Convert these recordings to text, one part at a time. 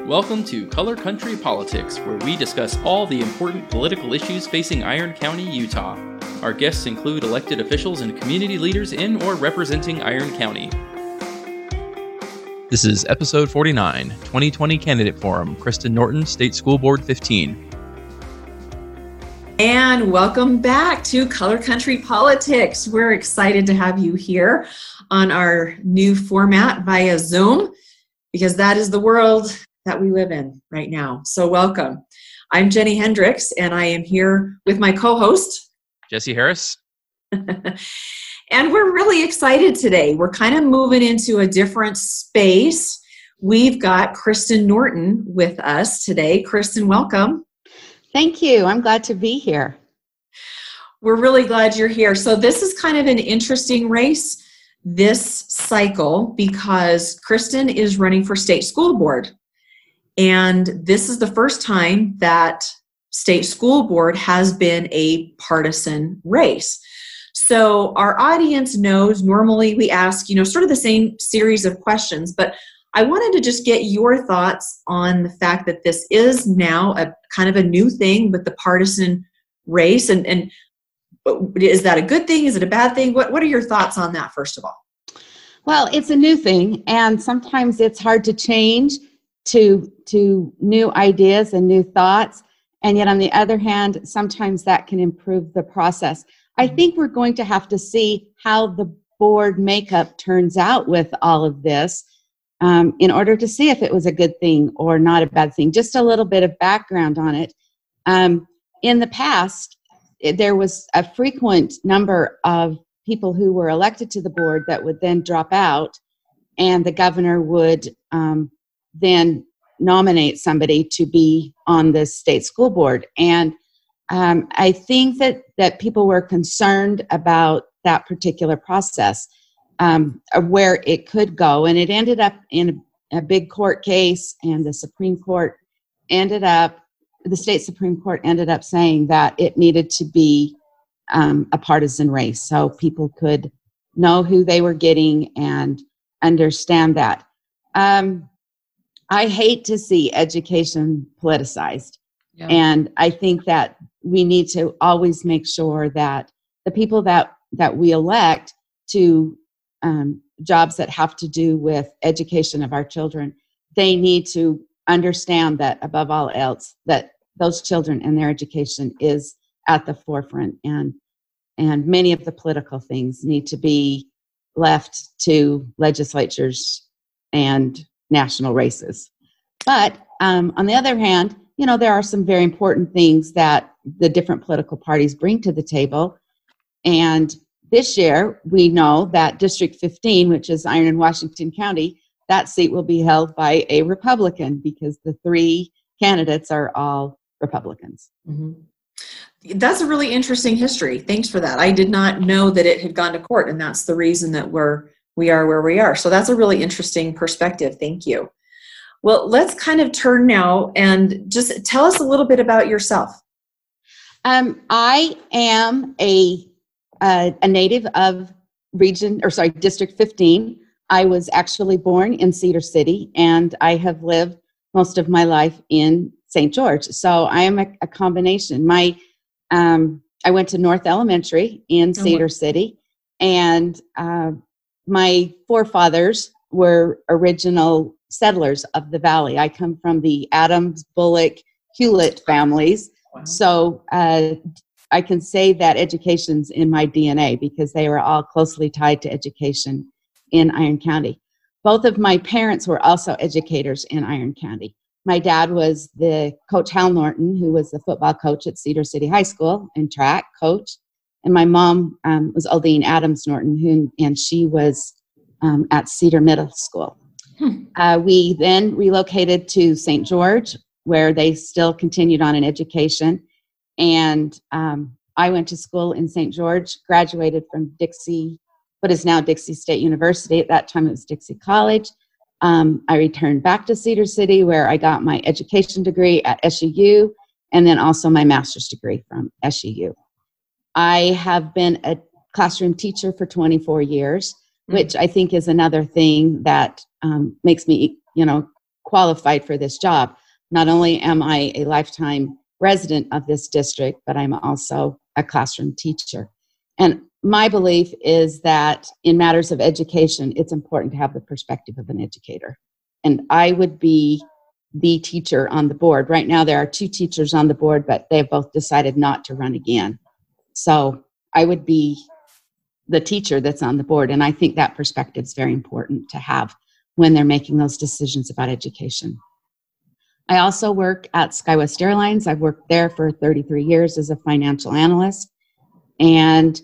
Welcome to Color Country Politics, where we discuss all the important political issues facing Iron County, Utah. Our guests include elected officials and community leaders in or representing Iron County. This is episode 49, 2020 Candidate Forum, Kristen Norton, State School Board 15. And welcome back to Color Country Politics. We're excited to have you here on our new format via Zoom, because that is the world that we live in right now. So welcome. I'm Jenny Hendricks, and I am here with my co-host, Jesse Harris. And we're really excited today. We're kind of moving into a different space. We've got Kristen Norton with us today. Kristen, welcome. Thank you. I'm glad to be here. We're really glad you're here. So this is kind of an interesting race this cycle because Kristen is running for state school board. And this is the first time that state school board has been a partisan race. So our audience knows normally we ask, sort of the same series of questions, but I wanted to just get your thoughts on the fact that this is now a kind of a new thing with the partisan race. And is that a good thing? Is it a bad thing? What are your thoughts on that, first of all? Well, it's a new thing, and sometimes it's hard to change to new ideas and new thoughts. And yet on the other hand, sometimes that can improve the process. I think we're going to have to see how the board makeup turns out with all of this in order to see if it was a good thing or not a bad thing. Just a little bit of background on it. In the past, there was a frequent number of people who were elected to the board that would then drop out, and the governor would then nominate somebody to be on the state school board. And I think that people were concerned about that particular process, of where it could go. And it ended up in a big court case, and the state Supreme Court ended up saying that it needed to be a partisan race so people could know who they were getting and understand that. I hate to see education politicized. Yeah. And I think that we need to always make sure that the people that we elect to jobs that have to do with education of our children, they need to understand that above all else, that those children and their education is at the forefront, and many of the political things need to be left to legislatures and national races. But on the other hand, there are some very important things that the different political parties bring to the table. And this year, we know that District 15, which is Iron and Washington County, that seat will be held by a Republican because the three candidates are all Republicans. Mm-hmm. That's a really interesting history. Thanks for that. I did not know that it had gone to court, and that's the reason that we are where we are. So that's a really interesting perspective. Thank you. Well, let's kind of turn now and just tell us a little bit about yourself. I am a native of District 15. I was actually born in Cedar City, and I have lived most of my life in St. George. So I am a combination. I went to North Elementary in Cedar City, and my forefathers were original settlers of the valley. I come from the Adams, Bullock, Hewlett families. Wow. So I can say that education's in my DNA because they were all closely tied to education in Iron County. Both of my parents were also educators in Iron County. My dad was the Coach Hal Norton, who was the football coach at Cedar City High School and track coach. And my mom was Aldine Adams Norton, and she was at Cedar Middle School. We then relocated to St. George, where they still continued on in education. And I went to school in St. George, graduated from Dixie, what is now Dixie State University. At that time, it was Dixie College. I returned back to Cedar City, where I got my education degree at SUU, and then also my master's degree from SUU. I have been a classroom teacher for 24 years, which I think is another thing that makes me, qualified for this job. Not only am I a lifetime resident of this district, but I'm also a classroom teacher. And my belief is that in matters of education, it's important to have the perspective of an educator. And I would be the teacher on the board. Right now, there are 2 teachers on the board, but they've both decided not to run again. So I would be the teacher that's on the board. And I think that perspective is very important to have when they're making those decisions about education. I also work at SkyWest Airlines. I've worked there for 33 years as a financial analyst. And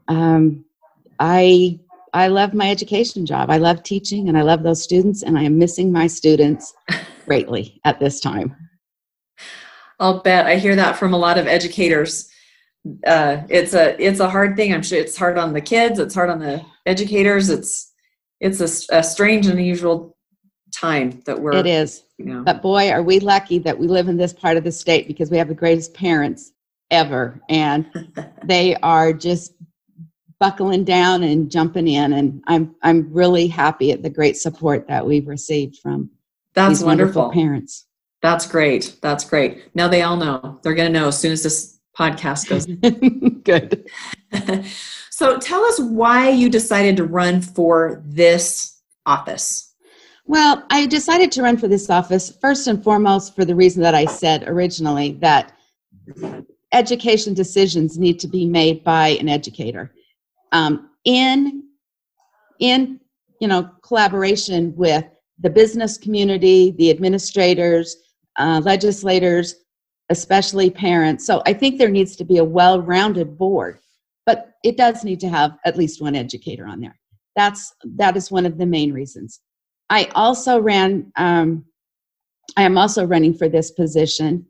I love my education job. I love teaching and I love those students, and I am missing my students greatly at this time. I'll bet. I hear that from a lot of educators. It's a hard thing. I'm sure it's hard on the kids. It's hard on the educators. It's a strange and unusual time that we're. It is. But boy, are we lucky that we live in this part of the state, because we have the greatest parents ever, and they are just buckling down and jumping in. And I'm really happy at the great support that we've received from these wonderful parents. That's great. That's great. Now they all know. They're going to know as soon as this podcast goes. Good. So tell us why you decided to run for this office. Well, I decided to run for this office first and foremost for the reason that I said originally, that education decisions need to be made by an educator in collaboration with the business community, the administrators, legislators, especially parents. So I think there needs to be a well-rounded board, but it does need to have at least one educator on there. That is one of the main reasons. I also I am also running for this position,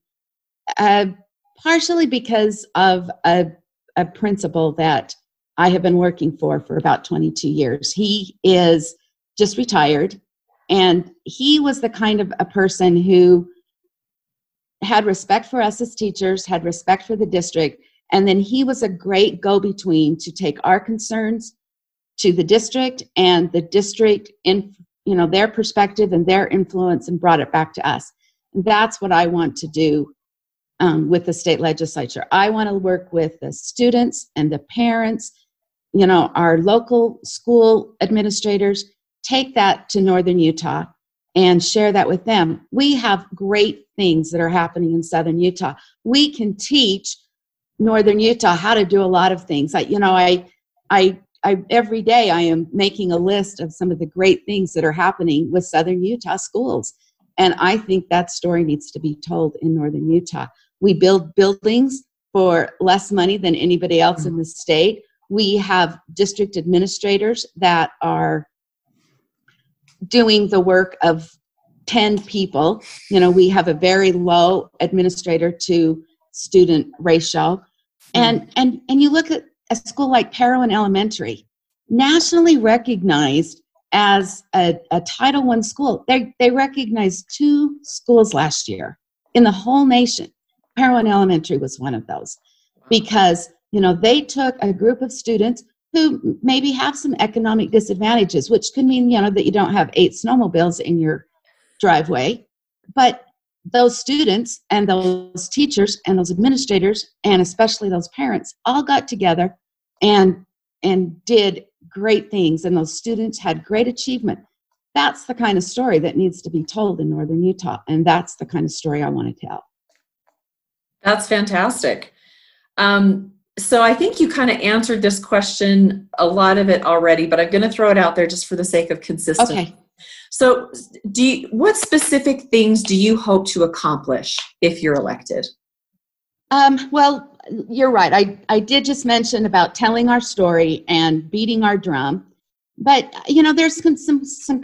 partially because of a principal that I have been working for about 22 years. He is just retired, and he was the kind of a person who had respect for us as teachers, had respect for the district, and then he was a great go-between to take our concerns to the district and the district in their perspective and their influence, and brought it back to us. And that's what I want to do with the state legislature. I want to work with the students and the parents, our local school administrators, take that to Northern Utah and share that with them. We have great things that are happening in Southern Utah. We can teach Northern Utah how to do a lot of things. I every day I am making a list of some of the great things that are happening with Southern Utah schools. And I think that story needs to be told in Northern Utah. We build buildings for less money than anybody else in the state. We have district administrators that are doing the work of 10 people. We have a very low administrator to student ratio. And you look at a school like Parowan Elementary, nationally recognized as a Title I school. They recognized 2 schools last year in the whole nation. Parowan Elementary was one of those, because they took a group of students who maybe have some economic disadvantages, which could mean that you don't have 8 snowmobiles in your driveway, but those students and those teachers and those administrators and especially those parents all got together and did great things, and those students had great achievement. That's the kind of story that needs to be told in Northern Utah, and that's the kind of story I want to tell. That's fantastic. So I think you kind of answered this question, a lot of it already, but I'm going to throw it out there just for the sake of consistency. Okay. So what specific things do you hope to accomplish if you're elected? Well, you're right. I did just mention about telling our story and beating our drum, but there's some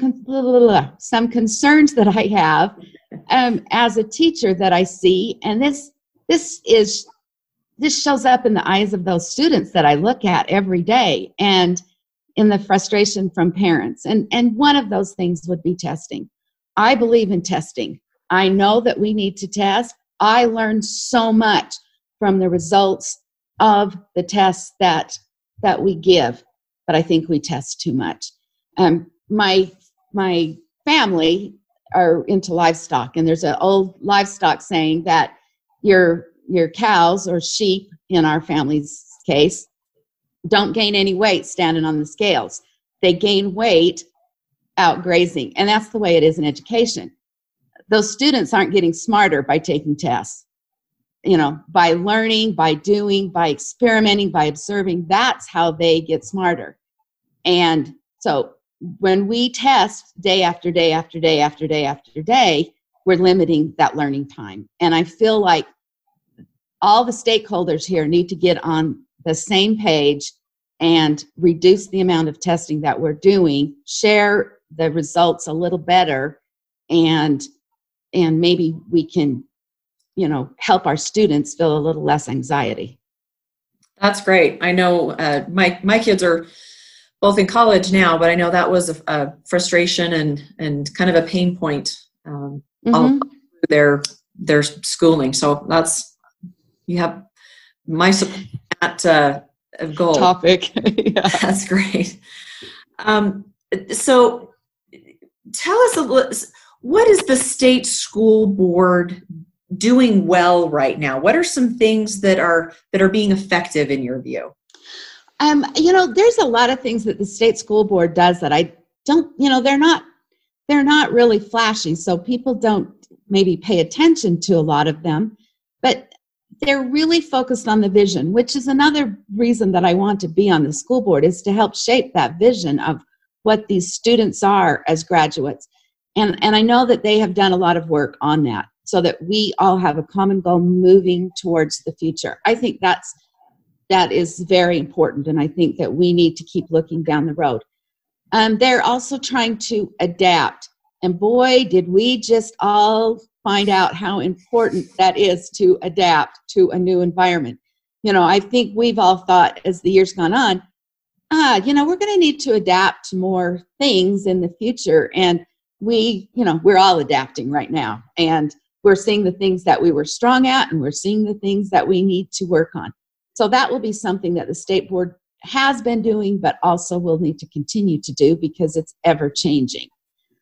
concerns that I have as a teacher that I see, and this shows up in the eyes of those students that I look at every day, and in the frustration from parents. And one of those things would be testing. I believe in testing. I know that we need to test. I learned so much from the results of the tests that we give, but I think we test too much. My family are into livestock, and there's an old livestock saying that your cows or sheep, in our family's case, don't gain any weight standing on the scales. They gain weight out grazing, and that's the way it is in education. Those students aren't getting smarter by taking tests. By learning, by doing, by experimenting, by observing, that's how they get smarter. And so when we test day after day after day after day after day, we're limiting that learning time. And I feel like all the stakeholders here need to get on the same page and reduce the amount of testing that we're doing, share the results a little better, and maybe we can, help our students feel a little less anxiety. That's great. I know my kids are both in college now, but I know that was a frustration and kind of a pain point all through their schooling. So you have my support at goal. Topic. Yeah. That's great. So tell us what is the state school board doing well right now? What are some things that are being effective in your view? There's a lot of things that the state school board does that I don't, they're not really flashy, so people don't maybe pay attention to a lot of them, but they're really focused on the vision, which is another reason that I want to be on the school board, is to help shape that vision of what these students are as graduates. And I know that they have done a lot of work on that so that we all have a common goal moving towards the future. I think that is very important, and I think that we need to keep looking down the road. They're also trying to adapt, and boy, did we just all find out how important that is to adapt to a new environment. I think we've all thought as the years gone on, we're going to need to adapt to more things in the future, and we're all adapting right now, and we're seeing the things that we were strong at, and we're seeing the things that we need to work on. So that will be something that the state board has been doing, but also will need to continue to do because it's ever changing.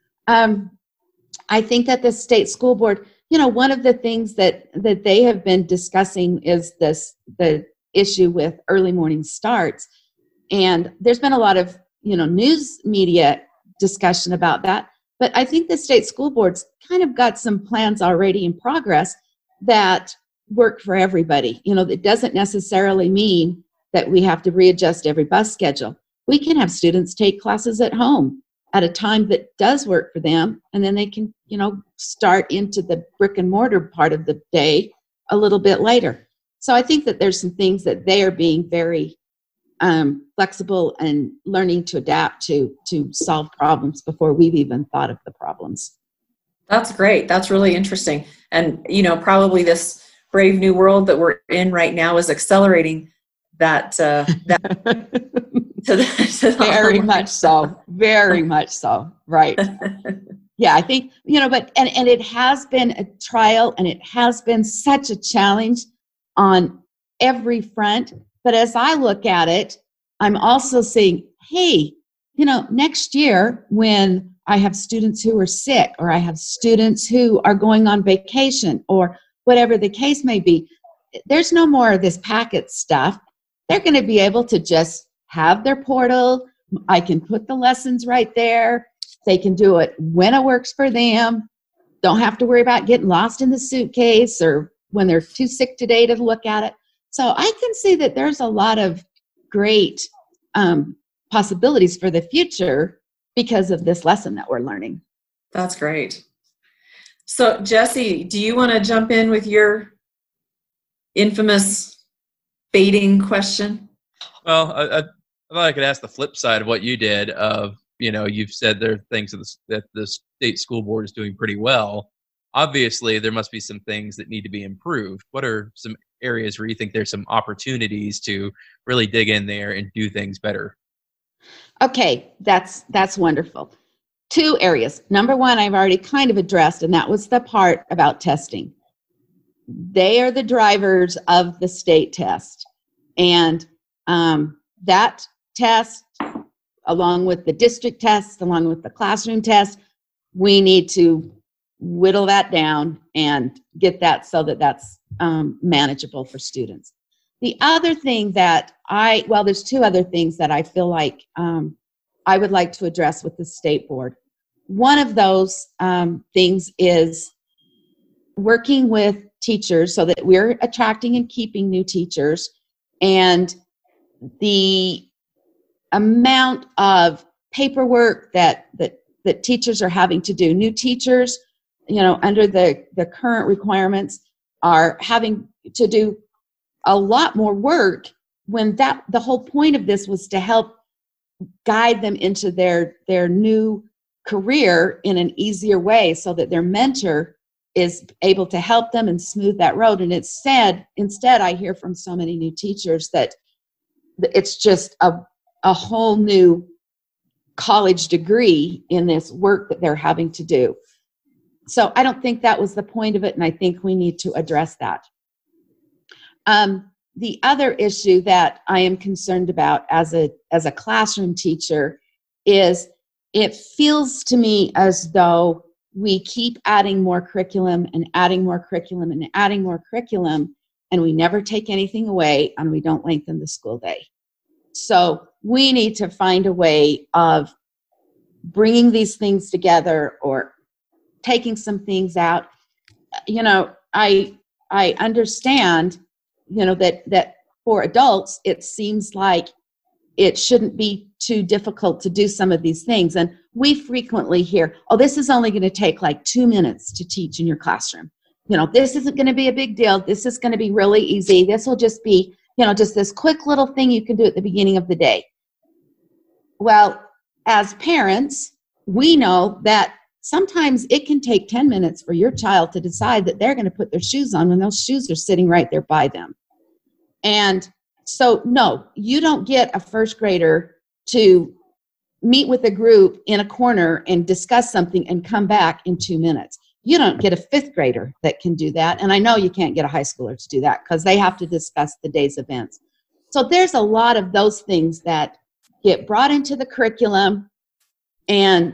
I think that the state school board, one of the things that they have been discussing is the issue with early morning starts. And there's been a lot of, news media discussion about that. But I think the state school board's kind of got some plans already in progress that work for everybody. That doesn't necessarily mean that we have to readjust every bus schedule. We can have students take classes at home at a time that does work for them, and then they can, start into the brick and mortar part of the day a little bit later. So I think that there's some things that they are being very flexible and learning to adapt to solve problems before we've even thought of the problems. That's great. That's really interesting. And, probably this brave new world that we're in right now is accelerating that very much so. Very much so. Right. Yeah, I think, but it has been a trial, and it has been such a challenge on every front. But as I look at it, I'm also saying, hey, next year when I have students who are sick, or I have students who are going on vacation, or whatever the case may be, there's no more of this packet stuff. They're going to be able to just have their portal. I can put the lessons right there. They can do it when it works for them. Don't have to worry about getting lost in the suitcase or when they're too sick today to look at it. So I can see that there's a lot of great possibilities for the future because of this lesson that we're learning. That's great. So Jesse, do you want to jump in with your infamous baiting question? Well, I thought I could ask the flip side of what you did of, you've said there are things that the state school board is doing pretty well. Obviously, there must be some things that need to be improved. What are some areas where you think there's some opportunities to really dig in there and do things better? Okay, that's wonderful. 2 areas. Number 1, I've already kind of addressed, and that was the part about testing. They are the drivers of the state test. And that test, along with the district test, along with the classroom test, we need to whittle that down and get that so that that's manageable for students. The other thing that there's two other things that I feel like I would like to address with the state board. One of those things is working with teachers so that we're attracting and keeping new teachers, and the amount of paperwork that teachers are having to do. New teachers, under the current requirements, are having to do a lot more work when the whole point of this was to help guide them into their new career in an easier way so that their mentor is able to help them and smooth that road. And instead I hear from so many new teachers that it's just a whole new college degree in this work that they're having to do. So I don't think that was the point of it, and I think we need to address that. The other issue that I am concerned about as a classroom teacher is it feels to me as though we keep adding more curriculum and adding more curriculum and adding more curriculum, and we never take anything away, and we don't lengthen the school day. So we need to find a way of bringing these things together or taking some things out. I understand, that for adults, it seems like it shouldn't be too difficult to do some of these things. And we frequently hear, this is only going to take like 2 minutes to teach in your classroom. This isn't going to be a big deal. This is going to be really easy. This will just be, just this quick little thing you can do at the beginning of the day. Well, as parents, we know that sometimes it can take 10 minutes for your child to decide that they're going to put their shoes on when those shoes are sitting right there by them. And so, no, you don't get a first grader to meet with a group in a corner and discuss something and come back in 2 minutes. You don't get a fifth grader that can do that. And I know you can't get a high schooler to do that because they have to discuss the day's events. So there's a lot of those things that get brought into the curriculum, and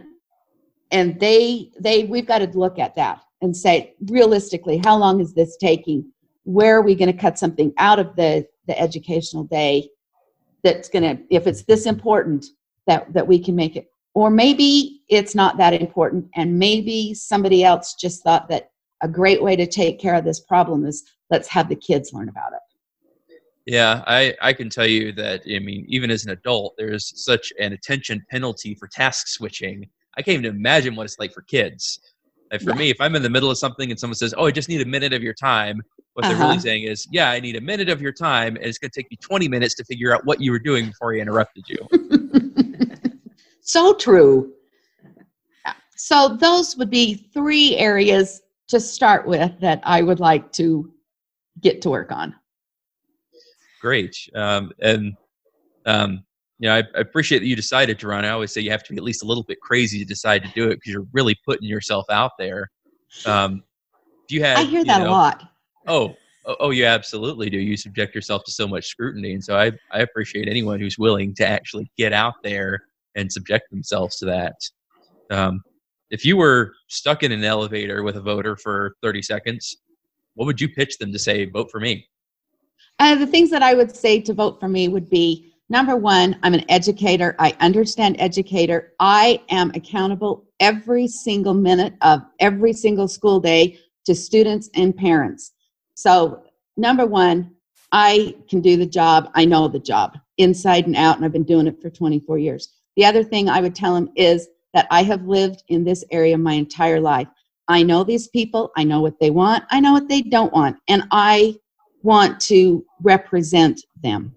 we've got to look at that and say, realistically, how long is this taking? Where are we going to cut something out of the educational day that's going to, if it's this important, that we can make it? Or maybe it's not that important, and maybe somebody else just thought that a great way to take care of this problem is let's have the kids learn about it. Yeah, I can tell you that, even as an adult, there's such an attention penalty for task switching. I can't even imagine what it's like for kids. Like for me, if I'm in the middle of something and someone says, I just need a minute of your time, what they're really saying is, I need a minute of your time, and it's going to take me 20 minutes to figure out what you were doing before I interrupted you. So true. So those would be 3 areas to start with that I would like to get to work on. Great. I appreciate that you decided to run. I always say you have to be at least a little bit crazy to decide to do it because you're really putting yourself out there. I hear that a lot. Oh, you absolutely do. You subject yourself to so much scrutiny. And so I appreciate anyone who's willing to actually get out there and subject themselves to that. If you were stuck in an elevator with a voter for 30 seconds, what would you pitch them to say, vote for me? The things that I would say to vote for me would be, number 1, I'm an educator. I understand educator. I am accountable every single minute of every single school day to students and parents. So number 1, I can do the job. I know the job inside and out, and I've been doing it for 24 years. The other thing I would tell them is that I have lived in this area my entire life. I know these people. I know what they want. I know what they don't want. And I want to represent them.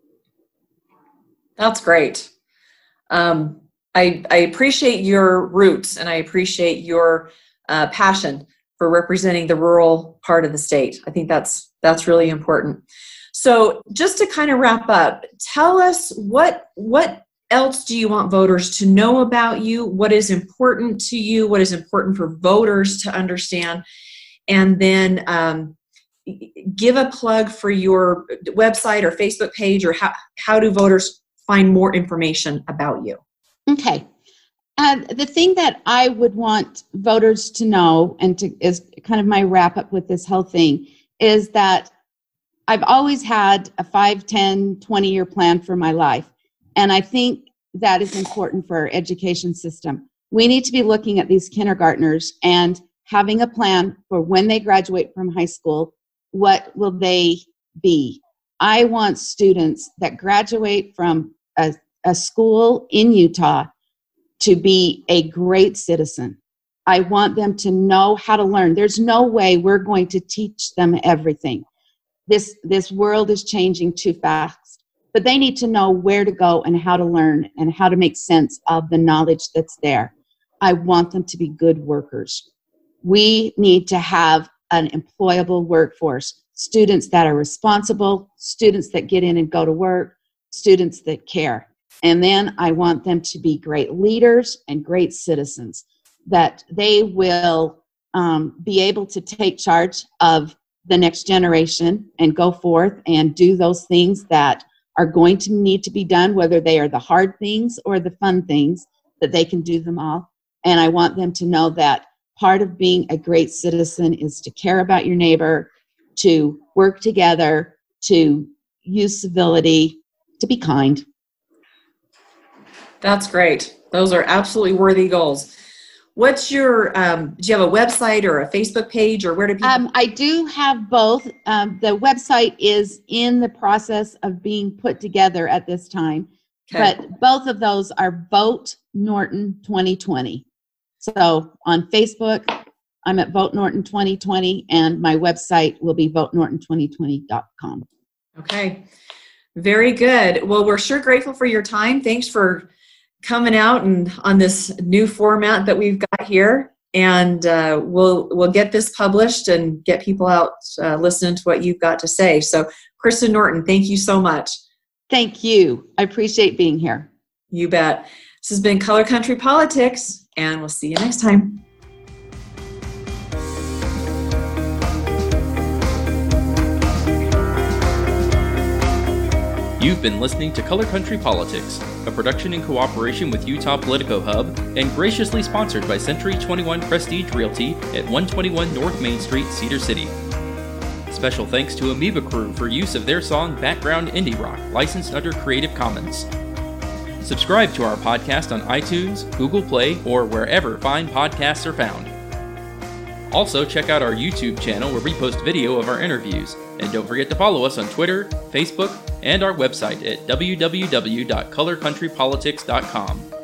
That's great. I appreciate your roots, and I appreciate your passion for representing the rural part of the state. I think that's really important. So just to kind of wrap up, tell us what else do you want voters to know about you? What is important to you? What is important for voters to understand? And then give a plug for your website or Facebook page, or how do voters find more information about you? Okay. The thing that I would want voters to know, and is kind of my wrap up with this whole thing, is that I've always had a 5, 10, 20-year plan for my life. And I think that is important for our education system. We need to be looking at these kindergartners and having a plan for when they graduate from high school, what will they be? I want students that graduate from a school in Utah to be a great citizen. I want them to know how to learn. There's no way we're going to teach them everything. This world is changing too fast, but they need to know where to go and how to learn and how to make sense of the knowledge that's there. I want them to be good workers. We need to have an employable workforce, students that are responsible, students that get in and go to work, students that care. And then I want them to be great leaders and great citizens, that they will be able to take charge of the next generation and go forth and do those things that are going to need to be done, whether they are the hard things or the fun things, that they can do them all. And I want them to know that part of being a great citizen is to care about your neighbor, to work together, to use civility, to be kind. That's great. Those are absolutely worthy goals. What's your, do you have a website or a Facebook page, or where do people? I do have both. The website is in the process of being put together at this time, but both of those are Vote Norton 2020. So on Facebook, I'm at Vote Norton 2020, and my website will be votenorton2020.com. Okay. Very good. Well, we're sure grateful for your time. Thanks for coming out and on this new format that we've got here. And we'll get this published and get people out listening to what you've got to say. So Kristen Norton, thank you so much. Thank you. I appreciate being here. You bet. This has been Color Country Politics, and we'll see you next time. You've been listening to Color Country Politics, a production in cooperation with Utah Politico Hub and graciously sponsored by Century 21 Prestige Realty at 121 North Main Street, Cedar City. Special thanks to Amoeba Crew for use of their song Background Indie Rock, licensed under Creative Commons. Subscribe to our podcast on iTunes, Google Play, or wherever fine podcasts are found. Also, check out our YouTube channel where we post video of our interviews. And don't forget to follow us on Twitter, Facebook, and our website at www.colorcountrypolitics.com.